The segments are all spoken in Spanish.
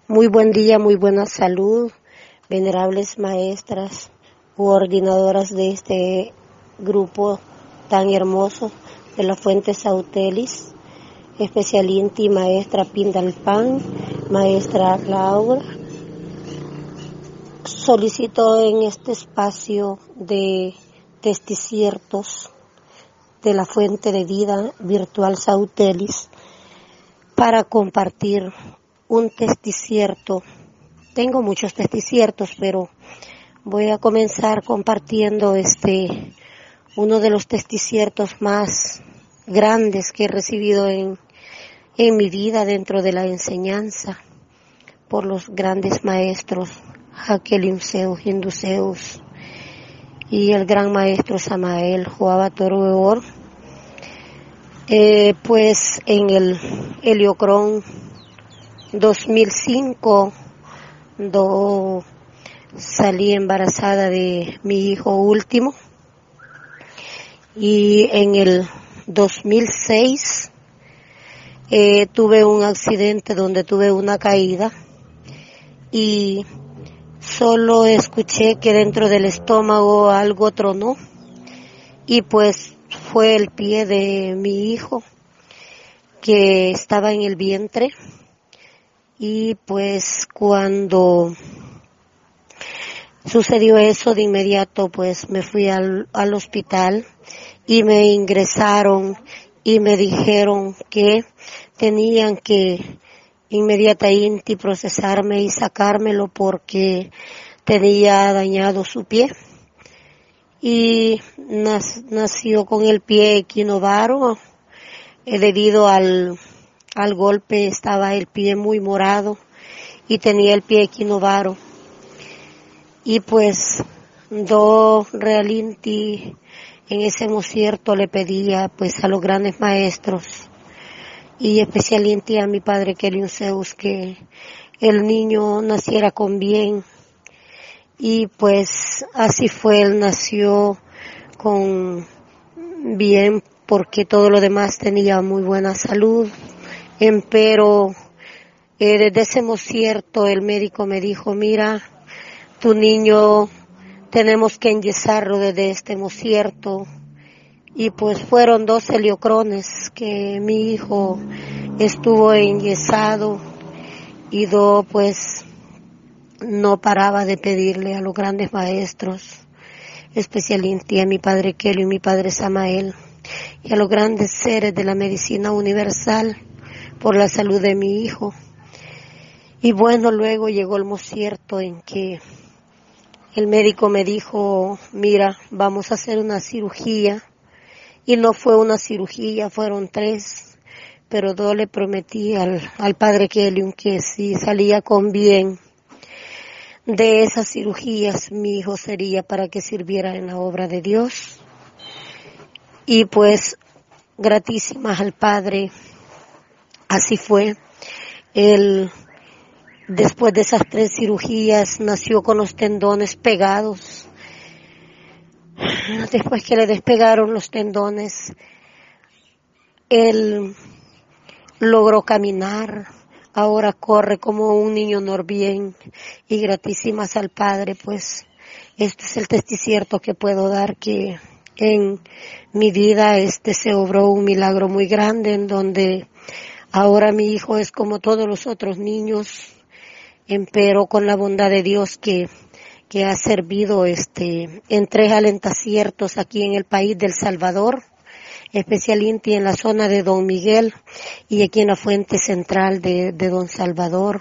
Muy buen día, muy buena salud, venerables maestras u ordinadoras de este grupo tan hermoso de la Fuente Sautelis, especialmente maestra Pindalpan, maestra Laura. Solicito en este espacio de testiciertos de la Fuente de Vida Virtual Sautelis para compartir un testicierto. Tengo muchos testiciertos, pero voy a comenzar compartiendo uno de los testiciertos más grandes que he recibido en mi vida dentro de la enseñanza por los grandes maestros Jacqueline Zeus, Hinduseus y el gran maestro Samael Joaba Toro. Pues en el Heliocrón 2005 salí embarazada de mi hijo último, y en el 2006 tuve un accidente donde tuve una caída y solo escuché que dentro del estómago algo tronó, y pues fue el pie de mi hijo que estaba en el vientre. Y pues cuando sucedió eso, de inmediato pues me fui al hospital y me ingresaron y me dijeron que tenían que inmediatamente procesarme y sacármelo porque tenía dañado su pie. Y nació con el pie equinovaro, debido al golpe estaba el pie muy morado y tenía el pie equinovaro. Y pues realmente en ese concierto le pedía pues a los grandes maestros y especialmente a mi padre Kelly Zeus que el niño naciera con bien. Y pues así fue, él nació con bien porque todo lo demás tenía muy buena salud. Pero desde ese concierto el médico me dijo: mira, tu niño tenemos que enyesarlo desde este concierto. Y pues fueron 2 heliocrones que mi hijo estuvo enyesado, y pues no paraba de pedirle a los grandes maestros, especialmente a mi padre Kelly y mi padre Samael, y a los grandes seres de la medicina universal por la salud de mi hijo. Y bueno, luego llegó el concierto en que el médico me dijo: mira, vamos a hacer una cirugía. Y no fue una cirugía, fueron 3, pero 2 le prometí al padre Kelly que si salía con bien de esas cirugías, mi hijo sería para que sirviera en la obra de Dios. Y pues gratísimas al padre, así fue. Él, después de esas 3 cirugías, nació con los tendones pegados. Después que le despegaron los tendones, él logró caminar. Ahora corre como un niño normal, y gratísimas al Padre, pues este es el testicierto que puedo dar, que en mi vida se obró un milagro muy grande, en donde ahora mi hijo es como todos los otros niños, pero con la bondad de Dios que ha servido en 3 alentaciertos aquí en el país del Salvador, especialmente en la zona de Don Miguel y aquí en la fuente central de Don Salvador,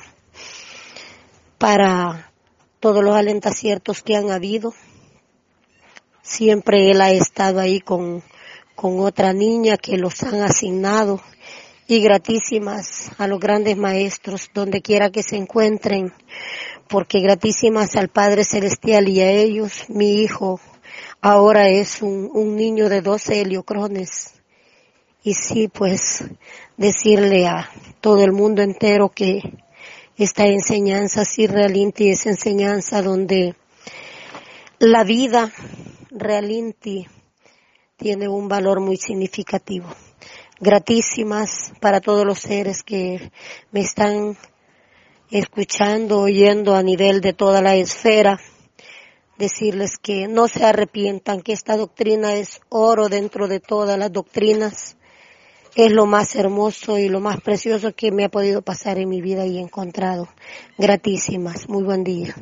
para todos los alentaciertos que han habido. Siempre él ha estado ahí con otra niña que los han asignado, y gratísimas a los grandes maestros donde quiera que se encuentren, porque gratísimas al Padre Celestial y a ellos, mi hijo ahora es un niño de 12 heliocrones. Y sí, pues decirle a todo el mundo entero que esta enseñanza sí realmente es enseñanza donde la vida realmente tiene un valor muy significativo. Gratísimas para todos los seres que me están escuchando, oyendo a nivel de toda la esfera, decirles que no se arrepientan, que esta doctrina es oro dentro de todas las doctrinas. Es lo más hermoso y lo más precioso que me ha podido pasar en mi vida y he encontrado. Gratísimas. Muy buen día.